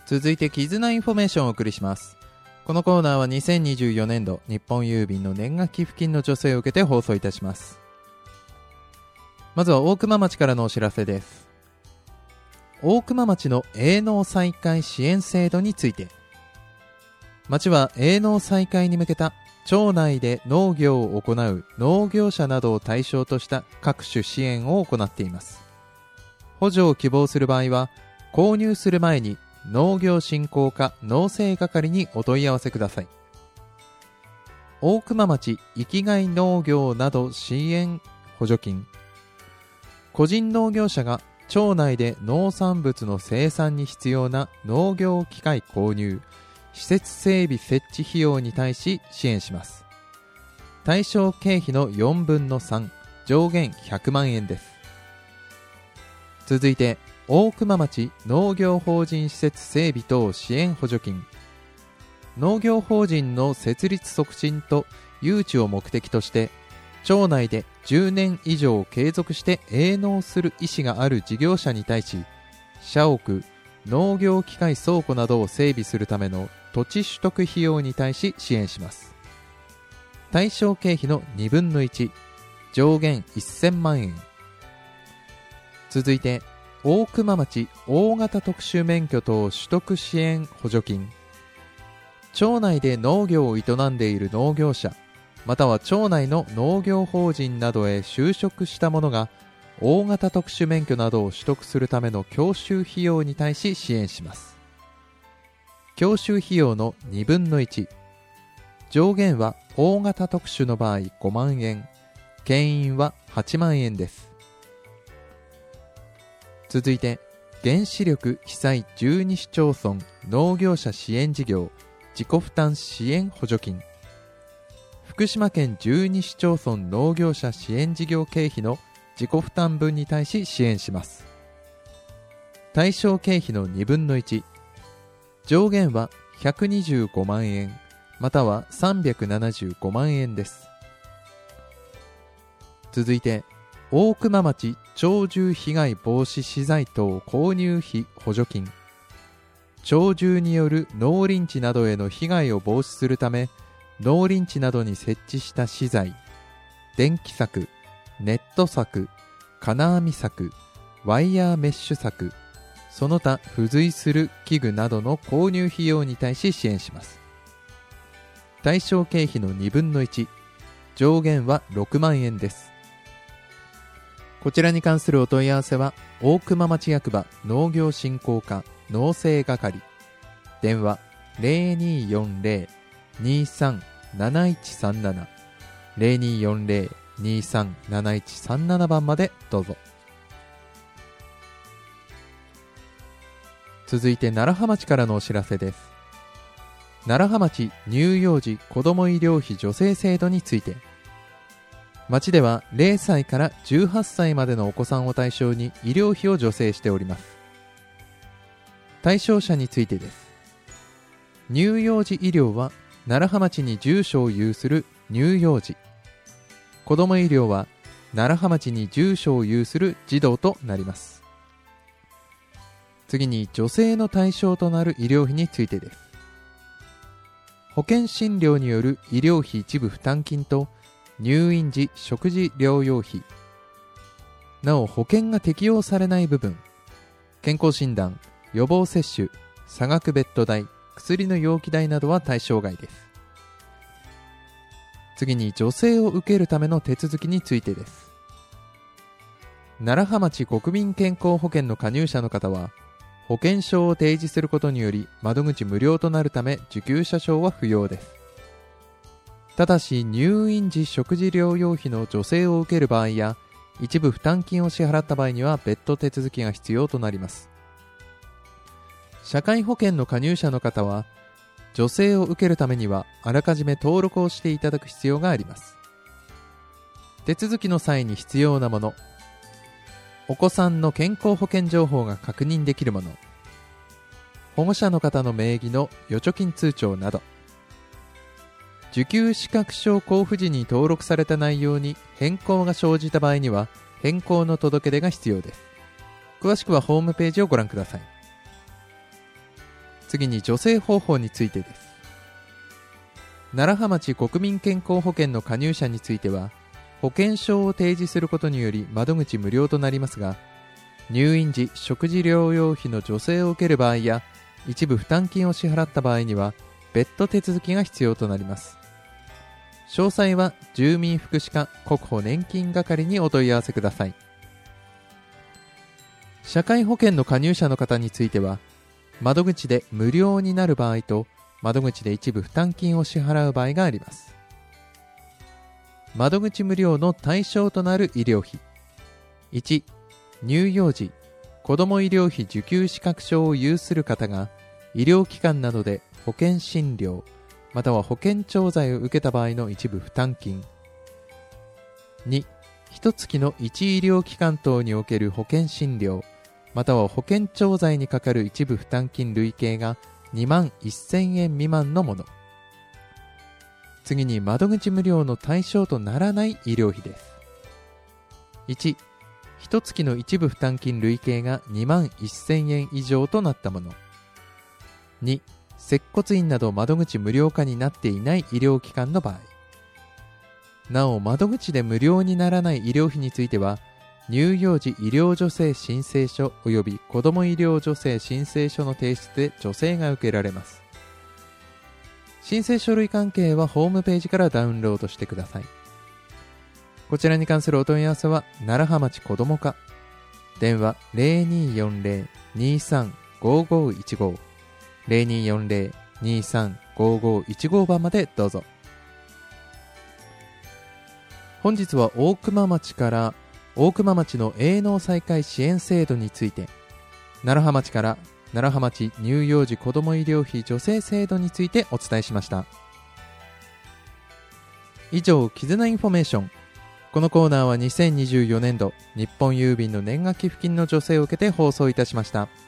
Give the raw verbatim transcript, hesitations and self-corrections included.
続いて絆インフォメーションをお送りします。このコーナーはにせんにじゅうよねんど日本郵便の年賀寄付金の助成を受けて放送いたします。まずは大熊町からのお知らせです。大熊町の営農再開支援制度について、町は営農再開に向けた町内で農業を行う農業者などを対象とした各種支援を行っています。補助を希望する場合は、購入する前に農業振興課農政係にお問い合わせください。大熊町生きがい農業など支援補助金。個人農業者が町内で農産物の生産に必要な農業機械購入、施設整備設置費用に対し支援します。対象経費のよんぶんのさん、上限ひゃくまんえんです。続いて、大熊町農業法人施設整備等支援補助金。農業法人の設立促進と誘致を目的として、町内でじゅうねん以上継続して営農する意思がある事業者に対し、社屋、農業機械倉庫などを整備するための土地取得費用に対し支援します。対象経費のにぶんのいち、上限せんまんえん。続いて、大熊町大型特殊免許等取得支援補助金。町内で農業を営んでいる農業者、または町内の農業法人などへ就職した者が大型特殊免許などを取得するための教習費用に対し支援します。教習費用のにぶんのいち、上限は大型特殊の場合ごまんえん、牽引ははちまんえんです。続いて、原子力被災じゅうに市町村農業者支援事業自己負担支援補助金。福島県じゅうに市町村農業者支援事業経費の自己負担分に対し支援します。対象経費のにぶんのいち、上限はひゃくにじゅうごまんえん、またはさんびゃくななじゅうごまんえんです。続いて、大熊町鳥獣被害防止資材等購入費補助金。鳥獣による農林地などへの被害を防止するため、農林地などに設置した資材、電気柵、ネット柵、金網柵、ワイヤーメッシュ柵、その他付随する器具などの購入費用に対し支援します。対象経費のにぶんのいち、上限はろくまんえんです。こちらに関するお問い合わせは、大熊町役場農業振興課農政係、電話 ゼロにーよんゼロ にーさんなないちさんなな、ゼロにーよんゼロ にーさんなないちさんなな 番までどうぞ。続いて、楢葉町からのお知らせです。楢葉町乳幼児子ども医療費助成制度について、町ではれいさいからじゅうはっさいまでのお子さんを対象に医療費を助成しております。対象者についてです。乳幼児医療は楢葉町に住所を有する乳幼児、子ども医療は楢葉町に住所を有する児童となります。次に、助成の対象となる医療費についてです。保険診療による医療費一部負担金と入院時食事療養費、なお保険が適用されない部分、健康診断、予防接種、差額ベッド代、薬の容器代などは対象外です。次に、助成を受けるための手続きについてです。楢葉町国民健康保険の加入者の方は、保険証を提示することにより窓口無料となるため、受給者証は不要です。ただし、入院時食事療養費の助成を受ける場合や一部負担金を支払った場合には別途手続きが必要となります。社会保険の加入者の方は、助成を受けるためにはあらかじめ登録をしていただく必要があります。手続きの際に必要なもの、お子さんの健康保険情報が確認できるもの、保護者の方の名義の預貯金通帳など、受給資格証交付時に登録された内容に変更が生じた場合には変更の届け出が必要です。詳しくはホームページをご覧ください。 次に助成方法についてです。楢葉町国民健康保険の加入者については、保険証を提示することにより窓口無料となりますが、入院時食事療養費の助成を受ける場合や一部負担金を支払った場合には別途手続きが必要となります。詳細は住民福祉課国保年金係にお問い合わせください。社会保険の加入者の方については、窓口で無料になる場合と窓口で一部負担金を支払う場合があります。窓口無料の対象となる医療費。いち、乳幼児、子ども医療費受給資格証を有する方が医療機関などで保険診療または保険調剤を受けた場合の一部負担金。に、いちがつのいち医療機関等における保険診療または保険調剤にかかる一部負担金累計がにまんせんえん未満のもの。次に窓口無料の対象とならない医療費です。いち、いちがつの一部負担金累計がにまんせんえん以上となったもの。に、接骨院など窓口無料化になっていない医療機関の場合。なお、窓口で無料にならない医療費については、乳幼児医療助成申請書及び子ども医療助成申請書の提出で助成が受けられます。申請書類関係はホームページからダウンロードしてください。こちらに関するお問い合わせは楢葉町こども課電話 ゼロにーよんゼロ にーさん ごーごーいちご ゼロにーよんゼロ にーさん ごーごーいちご 番までどうぞ。本日は大熊町から大熊町の営農再開支援制度について、楢葉町から楢葉町乳幼児子ども医療費助成制度についてお伝えしました。以上、絆インフォメーション。このコーナーはにせんにじゅうよねんど日本郵便の年賀寄付金の助成を受けて放送いたしました。